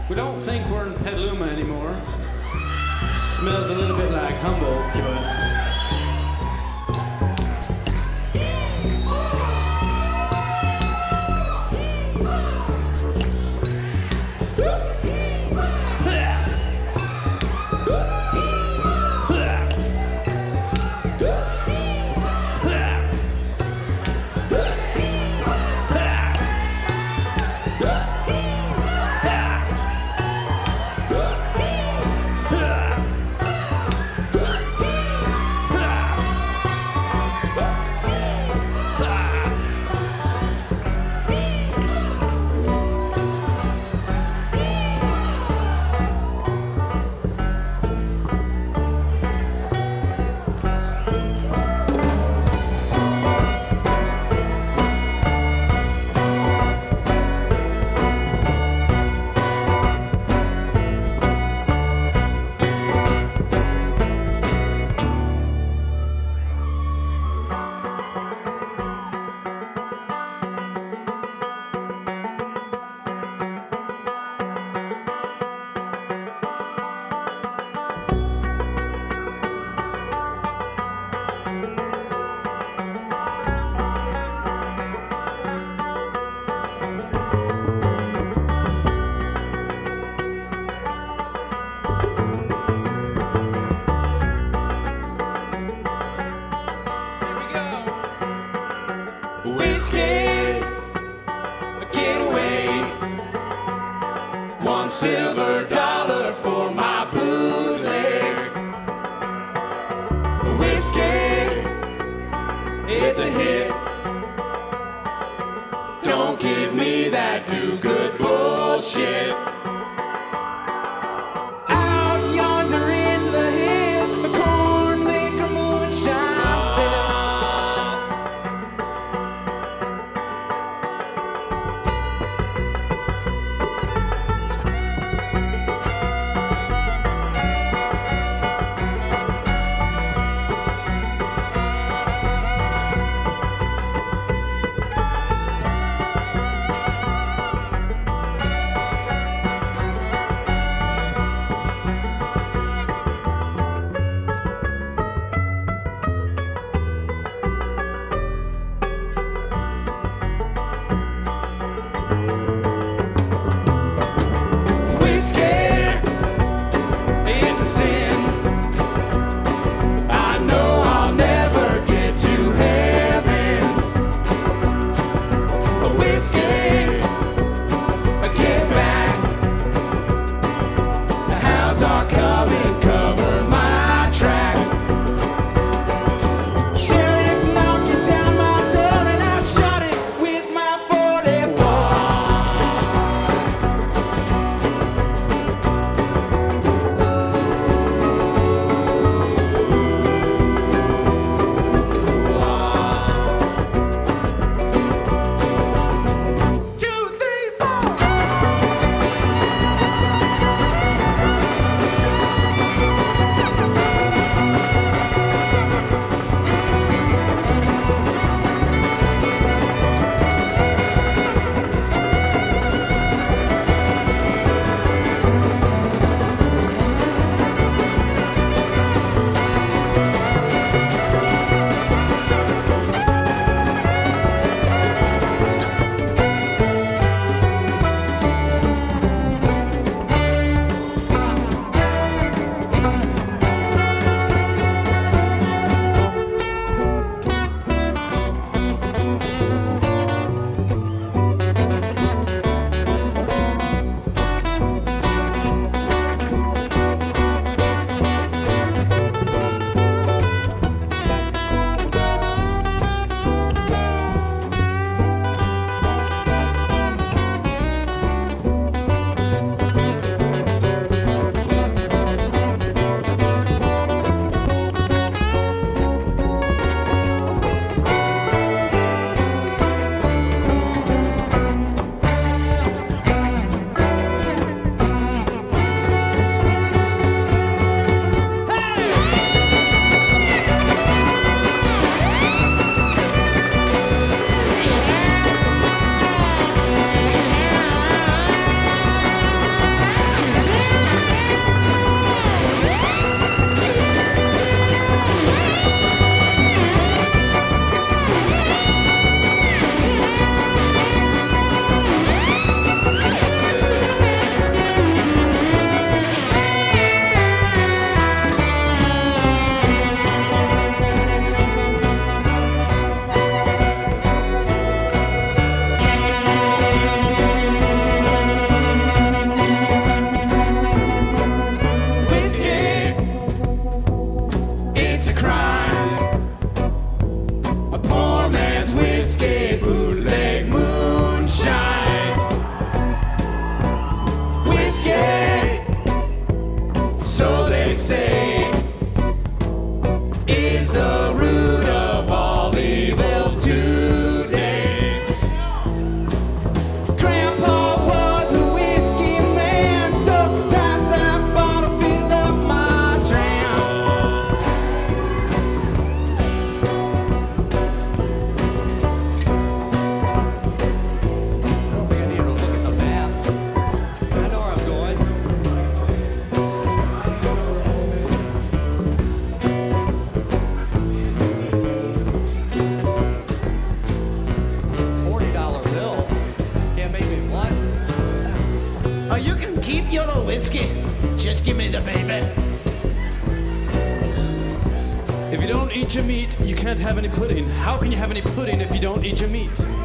We don't think we're in Petaluma anymore. Smells a little bit like Humboldt to us. Silver dollar for my bootleg whiskey. It's a hit. Don't give me that do-good bullshit. Out yonder in the hills, a corn liquor moonshine still. Oh, you can keep your whiskey. Just give me the baby. If you don't eat your meat, you can't have any pudding. How can you have any pudding if you don't eat your meat?